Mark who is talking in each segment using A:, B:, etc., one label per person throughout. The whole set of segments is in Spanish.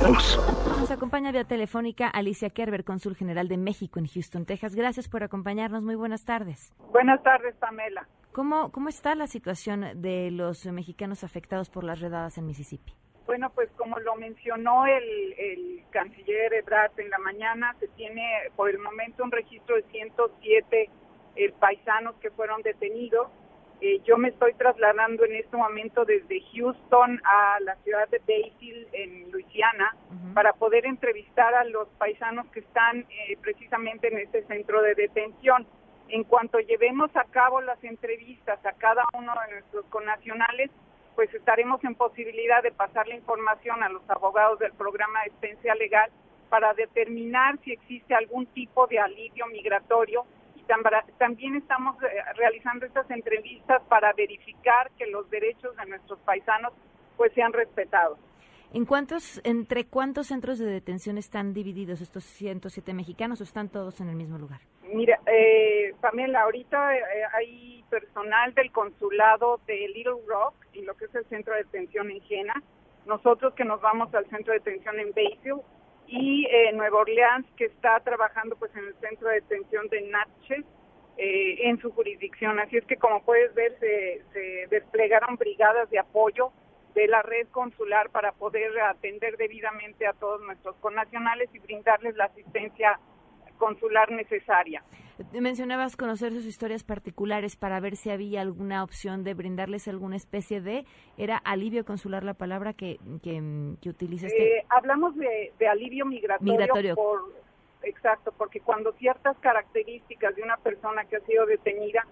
A: Cruz.
B: Nos acompaña vía telefónica Alicia Kerber, cónsul general de México en Houston, Texas. Gracias por acompañarnos. Muy buenas tardes.
C: Buenas tardes, Pamela.
B: ¿Cómo está la situación de los mexicanos afectados por las redadas en Mississippi?
C: Bueno, pues como lo mencionó el canciller Ebrard en la mañana, se tiene por el momento un registro de 107 paisanos que fueron detenidos. Yo me estoy trasladando en este momento desde Houston a la ciudad de Bayfield, en Luisiana, para poder entrevistar a los paisanos que están precisamente en este centro de detención. En cuanto llevemos a cabo las entrevistas a cada uno de nuestros connacionales, pues estaremos en posibilidad de pasar la información a los abogados del programa de asistencia legal para determinar si existe algún tipo de alivio migratorio. También estamos realizando estas entrevistas para verificar que los derechos de nuestros paisanos pues sean respetados.
B: ¿Entre cuántos centros de detención están divididos estos 107 mexicanos o están todos en el mismo lugar?
C: Mira, Pamela, ahorita hay personal del consulado de Little Rock y lo que es el centro de detención en Jena. Nosotros que nos vamos al centro de detención en Bayfield y Nueva Orleans, que está trabajando pues en el centro de detención de Natchez en su jurisdicción. Así es que, como puedes ver, se desplegaron brigadas de apoyo de la red consular para poder atender debidamente a todos nuestros connacionales y brindarles la asistencia consular necesaria.
B: Mencionabas conocer sus historias particulares para ver si había alguna opción de brindarles alguna especie de... ¿Era alivio consular la palabra que utilizaste?
C: Hablamos de alivio migratorio. Exacto, porque cuando ciertas características de una persona que ha sido detenida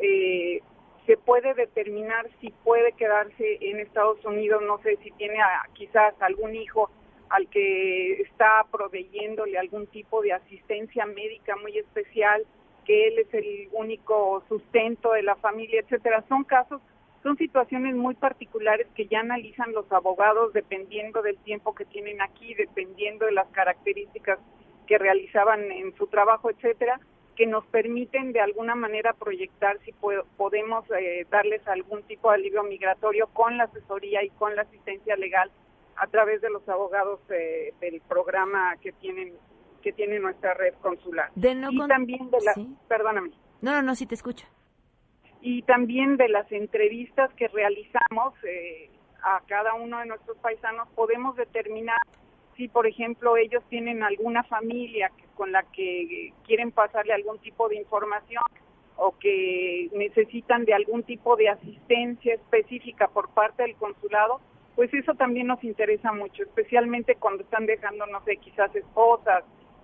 C: se puede determinar si puede quedarse en Estados Unidos, no sé si tiene quizás algún hijo al que está proveyéndole algún tipo de asistencia médica muy especial, que él es el único sustento de la familia, etcétera. Son situaciones muy particulares que ya analizan los abogados dependiendo del tiempo que tienen aquí, dependiendo de las características que realizaban en su trabajo, etcétera, que nos permiten de alguna manera proyectar si podemos darles algún tipo de alivio migratorio con la asesoría y con la asistencia legal a través de los abogados del programa que tiene nuestra red consular. También
B: ¿Sí?
C: Perdóname.
B: No, sí te escucho.
C: Y también de las entrevistas que realizamos a cada uno de nuestros paisanos, podemos determinar si, por ejemplo, ellos tienen alguna familia con la que quieren pasarle algún tipo de información o que necesitan de algún tipo de asistencia específica por parte del consulado. Pues eso también nos interesa mucho, especialmente cuando están dejando, no sé, quizás esposas,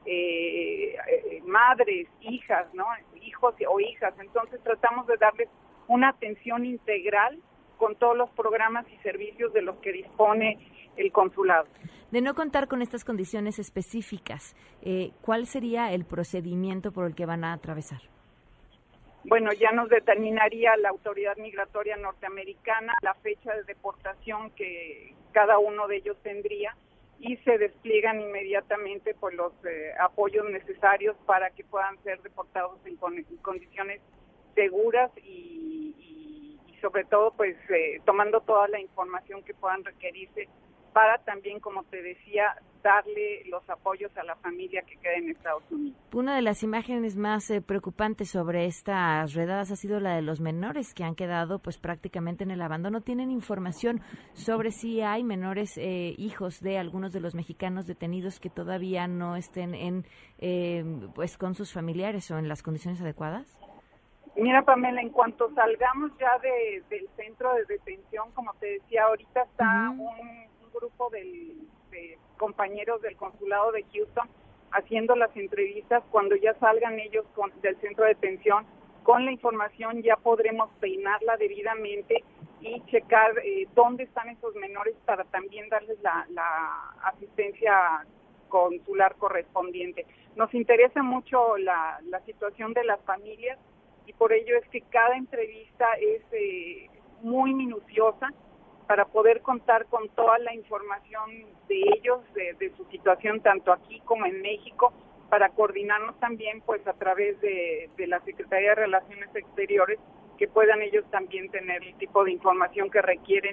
C: madres, hijas, ¿no? Hijos o hijas. Entonces tratamos de darles una atención integral con todos los programas y servicios de los que dispone el consulado.
B: De no contar con estas condiciones específicas, ¿cuál sería el procedimiento por el que van a atravesar?
C: Bueno, ya nos determinaría la autoridad migratoria norteamericana la fecha de deportación que cada uno de ellos tendría y se despliegan inmediatamente pues los apoyos necesarios para que puedan ser deportados en condiciones seguras y sobre todo pues tomando toda la información que puedan requerirse para también, como te decía, darle los apoyos a la familia que queda en Estados Unidos.
B: Una de las imágenes más preocupantes sobre estas redadas ha sido la de los menores que han quedado pues prácticamente en el abandono. ¿Tienen información sobre si hay menores hijos de algunos de los mexicanos detenidos que todavía no estén pues con sus familiares o en las condiciones adecuadas?
C: Mira, Pamela, en cuanto salgamos ya del centro de detención, como te decía, ahorita está un grupo de compañeros del consulado de Houston haciendo las entrevistas. Cuando ya salgan ellos del centro de detención con la información, ya podremos peinarla debidamente y checar dónde están esos menores para también darles la asistencia consular correspondiente. Nos interesa mucho la situación de las familias y por ello es que cada entrevista es muy minuciosa para poder contar con toda la información de ellos, de su situación tanto aquí como en México, para coordinarnos también pues a través de la Secretaría de Relaciones Exteriores, que puedan ellos también tener el tipo de información que requieren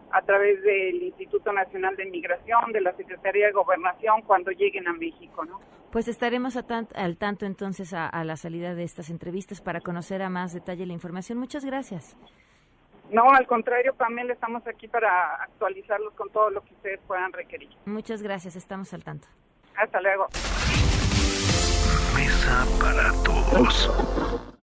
C: a través del Instituto Nacional de Migración, de la Secretaría de Gobernación, cuando lleguen a México, ¿no?
B: Pues estaremos al tanto entonces a la salida de estas entrevistas para conocer a más detalle la información. Muchas gracias.
C: No, al contrario, Pamela, estamos aquí para actualizarlos con todo lo que ustedes puedan requerir.
B: Muchas gracias, estamos al tanto.
C: Hasta luego.
A: Mesa para todos.